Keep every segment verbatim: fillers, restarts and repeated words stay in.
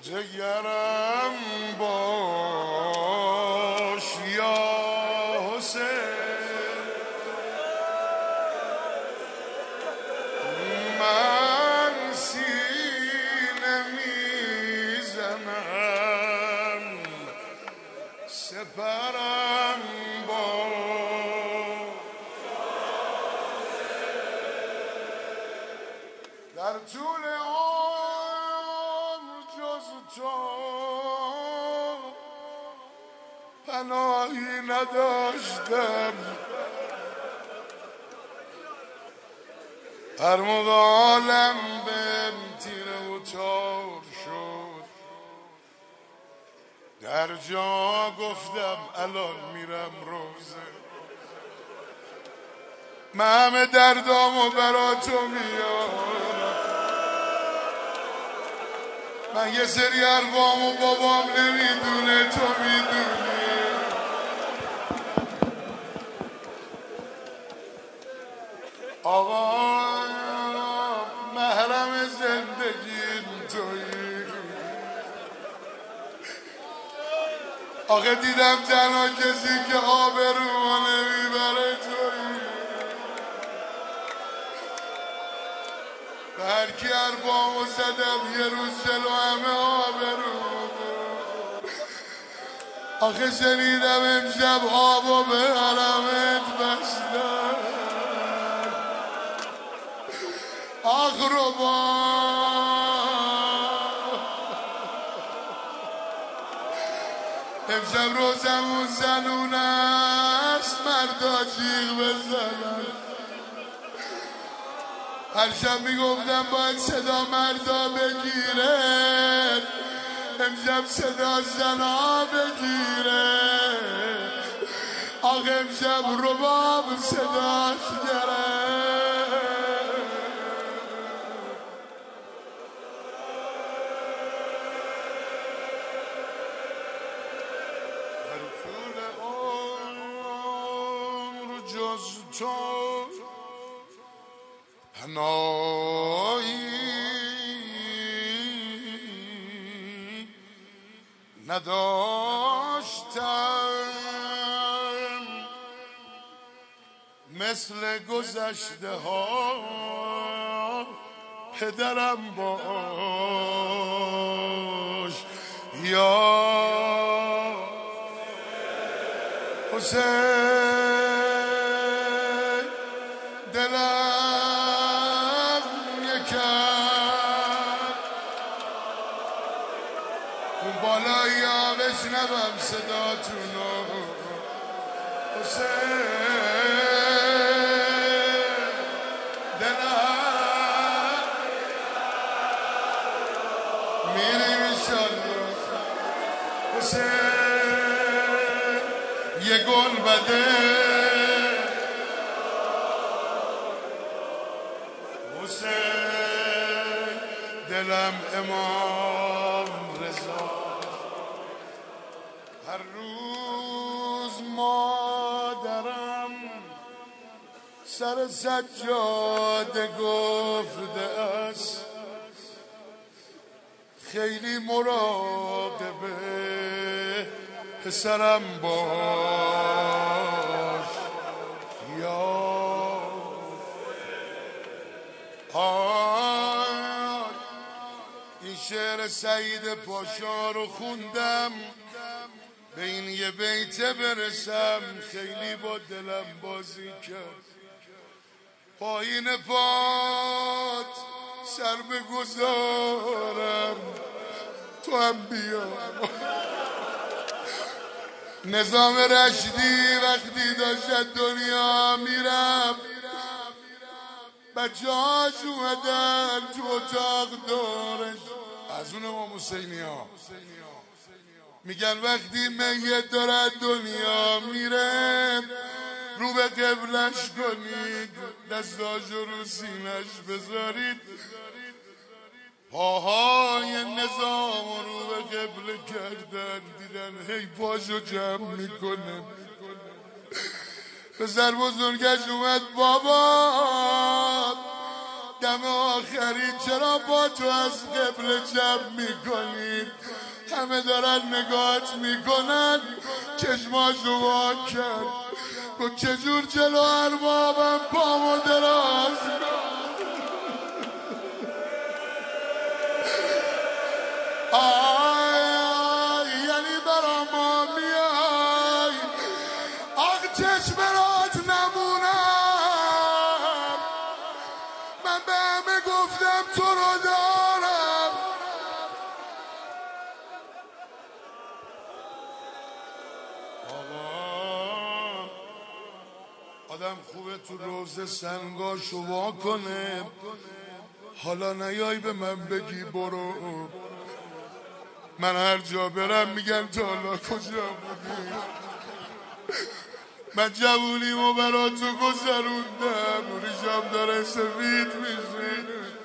جگرم باش یا حسین، من سینه میزنم سپرم باش در طول تو پناهی نداشتم، هر موقع عالم بهم تیره و تار شد در جا گفتم الان میرم روزه، من همه دردامو برا تو میارم، من یه سری حرفامو بابام نمیدونه تو میدونی، آقا محرم زندگیم تویی، آخه دیدم تنها کسی که آبرومو نمیبره تویی، به هر کی حرفامو زدم یه روز جلو همه آبرو، آخه شنیدم امشب آبو به حرمت بستن، آخ ربا امشب روزمون زنونه است، مردا جیغ بزنن، هر شب میگفتم باید صدا مردا بگیره، امشب صدا زنا بگیره، آخه امشب رباب صداش گره، هر طول عمر جز تو پناهی نداشتم، مثل گذشته ها پدرم باش یا حسین، دلم یکم اون بالایی ها بشنوم صداتونو، حسین دلم میریم انشالله، حسین یه گل بده، حسین دلم امام رضا، هر روز مادرم سر سجاده گفته است خیلی مراقبه پسرم باش یا آی، این شعر سعید پاشا رو خوندم به این یه بیته برسم، خیلی با دلم بازی کرد، پایین پات سر بگذارم تو هم بیا، نظام رشدی وقتی داشت دنیا میرم بچه هاش اومدن تو اتاق دارش، از اون امام حسینی ها میگن وقتی میت دارد دنیا میره رو به قبلش کنید، دستاشو رو سینش بذارید، پاهای نظام رو به قبله کردن، دیدن هی پاشو جمع میکنه، پسر بزرگش اومد بابا دم آخری چرا با تو از قبل جمع میکنید؟ همه دارن نگاهت میکنن، چشماشو وا کرد، گفت چجور جلو اربابم پامو دراز آی یعنی برا ما میای، آخ چشمرات نمونم، من به همه گفتم تو رو دارم. آقا آدم خوبه تو روزه سنگاشو وا کنه، حالا نیای به من بگی برو. من هر جا برم میگن تا حالا کجا بودی؟ من جوونیمو برا تو گذروندم، ریشم داره سفید میشه.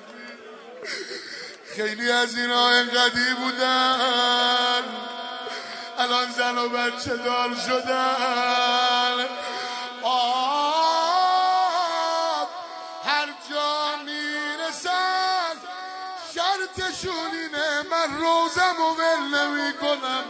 خیلی از اینا انقدی بودن الان زن و بچه دار شدن. آب هر جا میرسن شرطشون اینه من روزم و ول نمی کنم.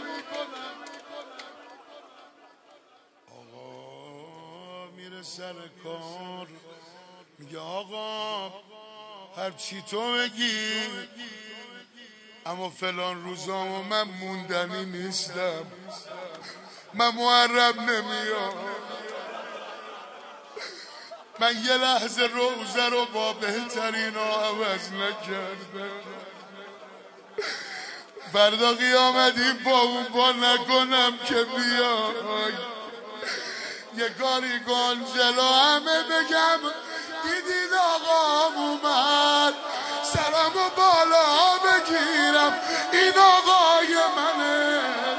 آقا میره سر کار میگه آقا هر چی تو بگی، اما فلان روزامو من موندنی نیستم، من محرم نمیام. من یه لحظه روزه رو با بهترین ها عوض نکردم. فردا قیامتی با اون با نکنم که بیای، یه کاری کن جلو همه بگم دیدید آقام اومد، سرمو بالا بگیرم این آقای منه.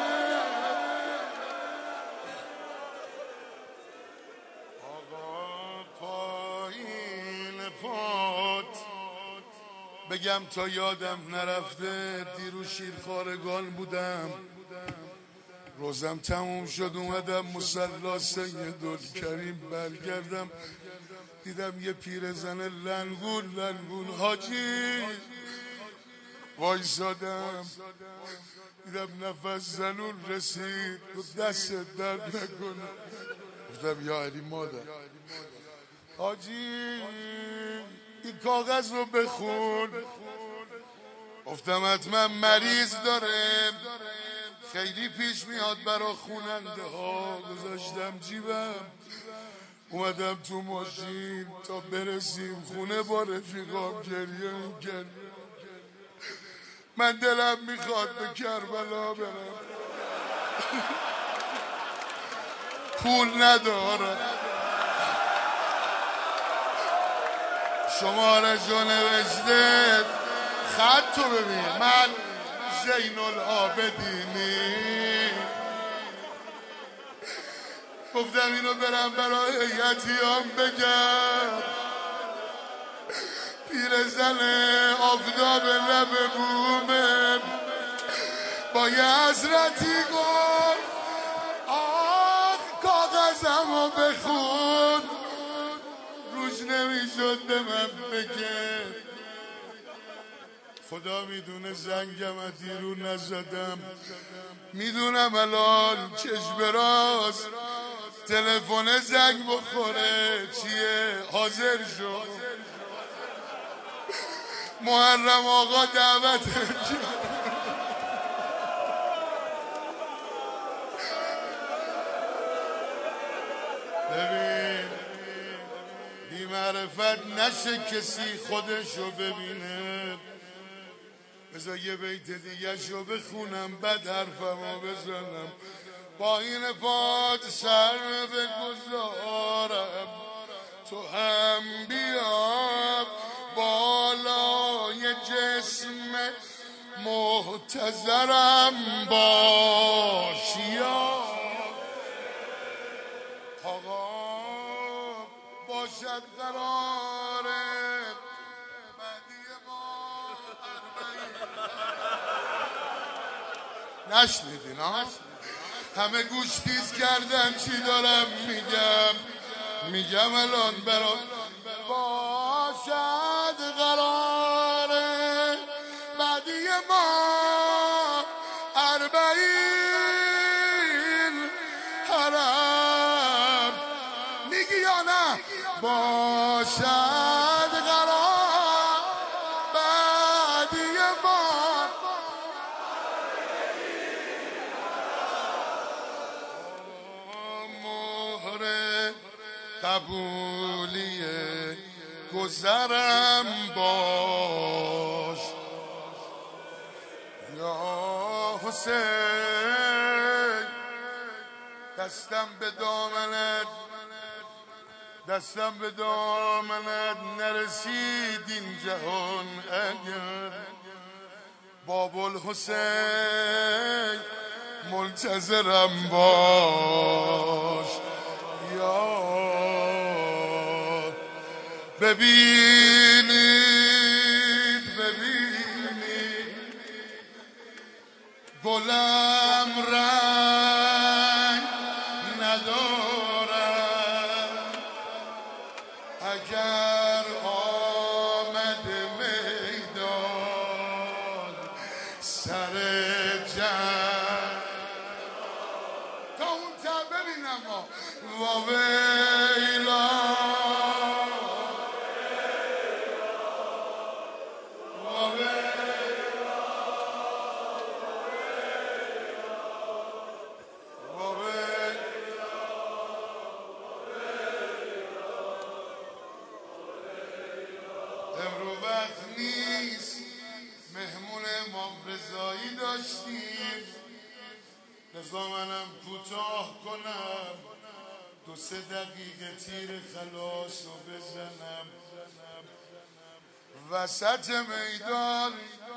آقا پایین پات بگم تا یادم نرفته، دیروز شیرخوارگان بودم، روزم تموم شد اومدم مصلی سیدالکریم، برگردم دیدم یه پیرزن لنگون لنگون حاجی وایسادم، دیدم نفس زنون رسید، دست درد نکنه. گفتم یا علی مادر، حاجی این کاغذ رو بخون. گفتم حتما مریض داره، خیلی پیش میاد برا خوننده ها. گذاشتم جیبم اومدم تو ماشین تا برسیم خونه با رفیقام گریه میکرد. من دلم میخواد به کربلا برم، پول ندارم. شمارشو نوشته، خط تو ببین، من زین العابدینی. گفتم اینو برم برای یتیام بگم، پیرزن آفتاب لب بومه با یه حضرتی گفت آخ کاغذمو بخون، روش نمیشد به من بگه. خدا میدونه زنگم از دیرو نزدم، میدونم الان چشم راست تلفن زنگ بخوره چیه، حاضر شو محرم آقا دعوت ببین بی معرفت نشه کسی خودشو ببینه. بذار یه بیت دیگه شو بخونم بعد حرفمو بزنم. با این پاد سر بگذارم تو هم بیا بالای جسم محتضرم باشی. آقا باشد قراره بعدی ما نشنیدین ها؟ همه گوش تیز کردن چی دارم میگم. میگم الان برا باش باشد قراره بعدی ما اربعین حرم میگی یا نه باشد قرار بعدی ما مهر قبولیه گذرم باش یا حسین دستم به دامنت دستم به دامنت نرسید این جهان اگر باب الحسین منتظرم باش یا ببینید ببینید گلم رنگ ندارد اگر آمد میدان سر جنگ تا اون تا ببینم و ویلا نیست مهمون امام رضایی داشتیم لذا منم کوتاه کنم دو سه دقیقه تیر خلاص رو بزنم وسط میدان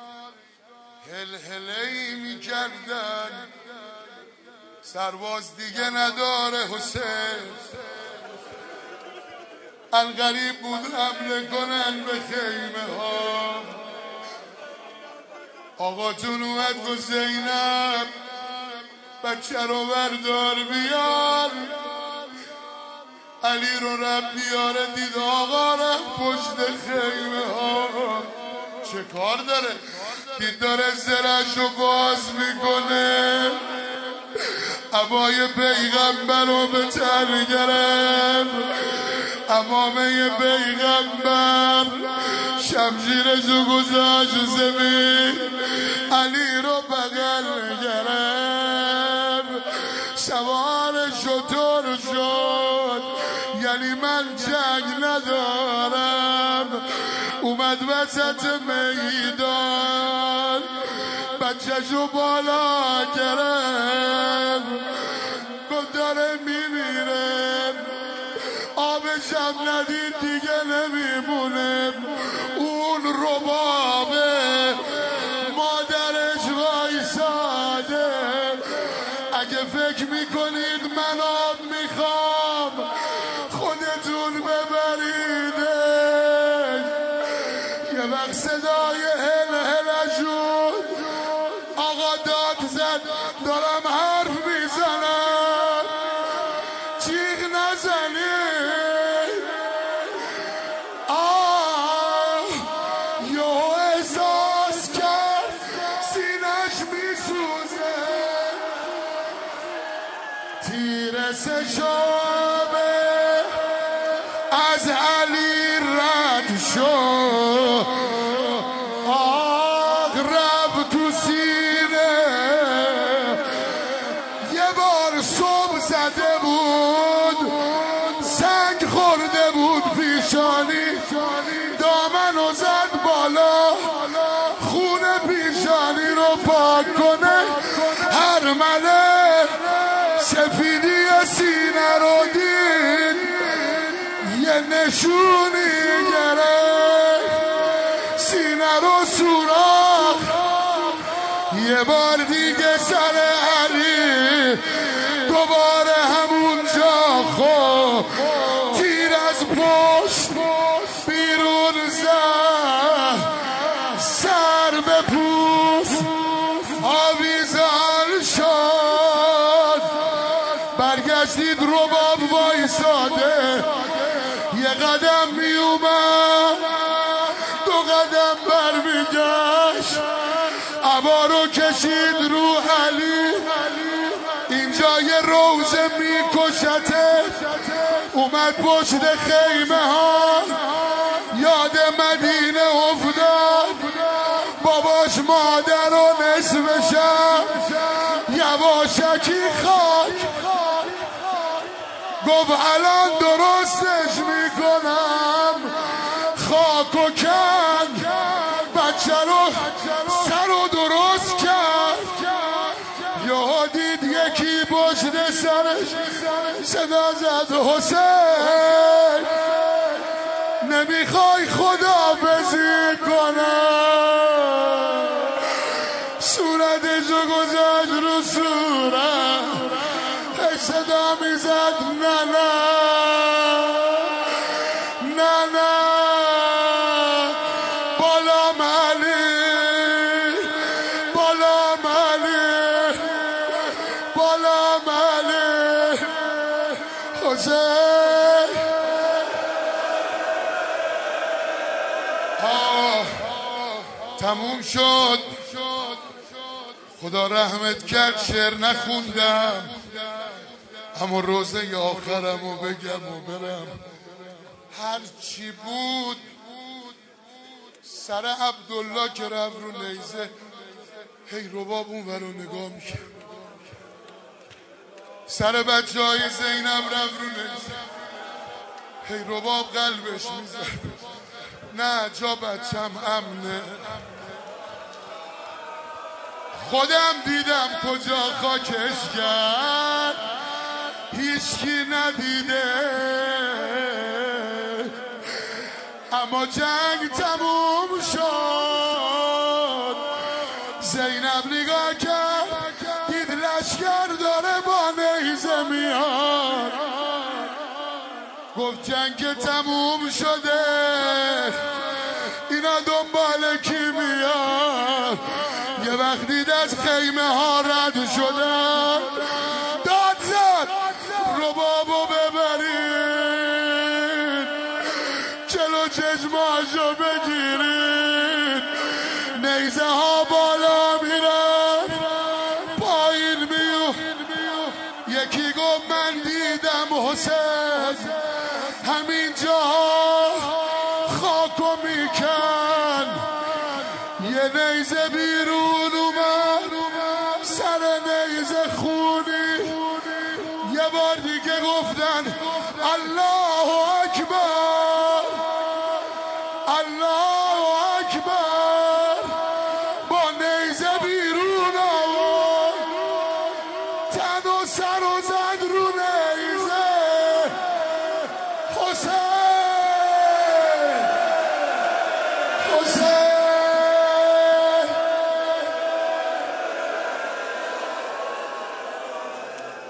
هلهله‌ای میکردن سرباز دیگه نداره حسین الغریب بود حمله کنن به خیمه ها آقاتون اومد گفت زینب بچه رو بردار بیار علی رو رب بیاره دید آقا رفت پشت خیمه ها چه کار داره دید داره زرش رو باز میکنه عبای پیغمبر رو به تن گرفت امامه پیغمبر شمشیرشو گذاشت زمین علی رو بغل گرفت سوار شتر شد یعنی من جنگ ندارم اومد وسط میدان بچه‌شو بالا گرفت گفت داره میمیره آبشم ندید دیگه نمیمونه اون ربابه مادرش وایساده اگه فکر میکنید من آب میخوام خودتون ببریده یه وقت صدای هل هلشون آقا داد زد دارم حرف میزنم جیغ نزنید آه یه احساس کرد سینش میسوزه تیر سشابه از علی رد شد آه رب تو سینه یه بار صبح زده بود سنگ خورده بود پیشانی دامن و زد بالا خون پیشانی رو پاک کنه هر ملک سفیدی سینه رو دید یه نشونی گرفت سینه رو سوراخ یه بار دیگه سر علی دوباره همونجا خود تیر از پشت بیرون زد سر به پوست آویزان شد برگشتید رباب وایساده یه قدم می اومد دو قدم بر می گشت عبا رو کشید رو علی اینجا یه روزه می کشته اومد پشت خیمه ها یاد مدینه افتاد باباش مادر و نصف شب یواشکی خاک گفت الان درستش میکنم خاک و کن بچه رو سر و درست کرد یهو دید یکی پشت سرش صدا زد حسین نمیخوای خداحافظی کنم صورتشو گذاشت رو صورت صدا میزد نه نه نه نه بالا علی بالا علی بالا علی حسین آه تموم شد خدا رحمت کرد شعر نخوندم اما روزه آخرم و بگم و برم هر چی بود سر عبدالله که رفت رو نیزه هی رباب اون ور رو نگاه میکرد سر بچه های زینب رفت رو نیزه هی رباب قلبش میزد نه جا بچم امنه خودم دیدم کجا خاکش کرد هیچکی ندیده اما جنگ تموم شد زینب نگاه کرد دید لشکر داره با نیزه میاد گفت جنگ تموم شده اینا دنبال کی میاد یه وقت دید از خیمه ها رد شدن داد زد ربابو ببرید جلو چشماشو بگیرید نیزه ها بالا میرن پایین میو یکی گفت من دیدم حسین همین جاها خاکو میکن یه نیزه بیرون اومد سر نیزه خونی یه بار دیگه گفتن الله اکبر الله اکبر با